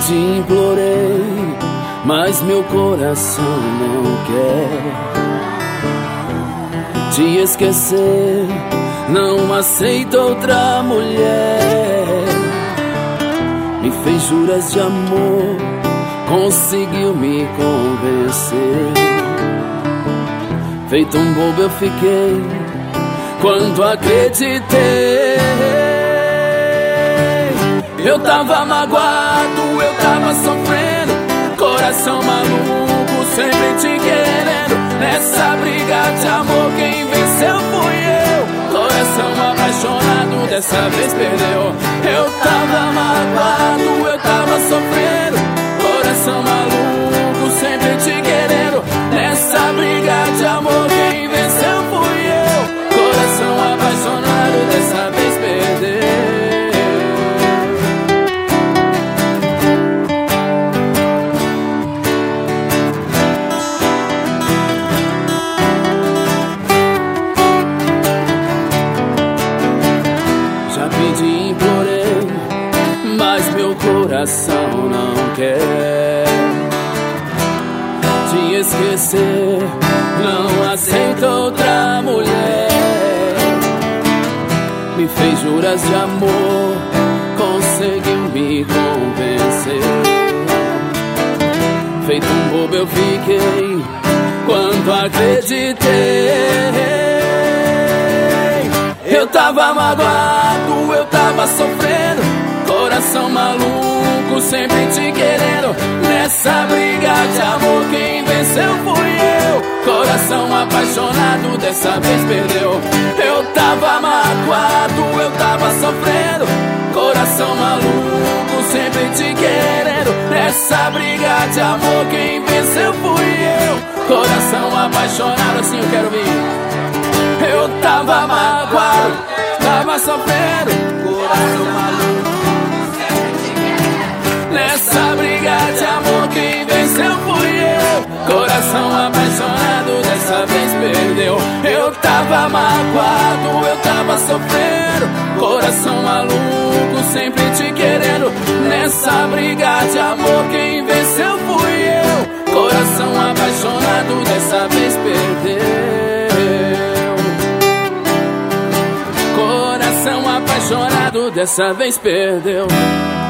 pedi, implorei, mas meu coração não quer te esquecer, não aceita outra mulher. Me fez juras de amor, conseguiu me convencer. Feito um bobo eu fiquei quando acreditei. Eu tava magoado, eu tava sofrendo, coração maluco, sempre te querendo. Nessa briga de amor quem venceu fui eu, coração apaixonado, dessa vez perdeu. Eu tava magoado, eu tava sofrendo, coração maluco, sempre te querendo. Nessa briga de amor quem venceu fui eu, coração apaixonado, dessa vez perdeu. Já pedi, implorei, mas meu coração não quer te esquecer, não aceita outra mulher. Me fez juras de amor, conseguiu me convencer. Feito um bobo eu fiquei quando acreditei. Eu tava magoado, eu tava sofrendo, coração maluco, sempre te querendo. Nessa briga de amor quem venceu fui eu, coração apaixonado, dessa vez perdeu. Eu tava magoado, eu tava sofrendo, coração maluco, sempre te querendo. Nessa briga de amor quem venceu fui eu, coração apaixonado, assim eu quero vir. Eu tava magoado, tava sofrendo, coração maluco, nessa briga de amor quem venceu fui eu, coração apaixonado, dessa vez perdeu. Eu tava magoado, eu tava sofrendo, coração maluco, sempre te querendo. Nessa briga de amor quem venceu fui eu, coração apaixonado, dessa vez perdeu. Coração apaixonado, dessa vez perdeu.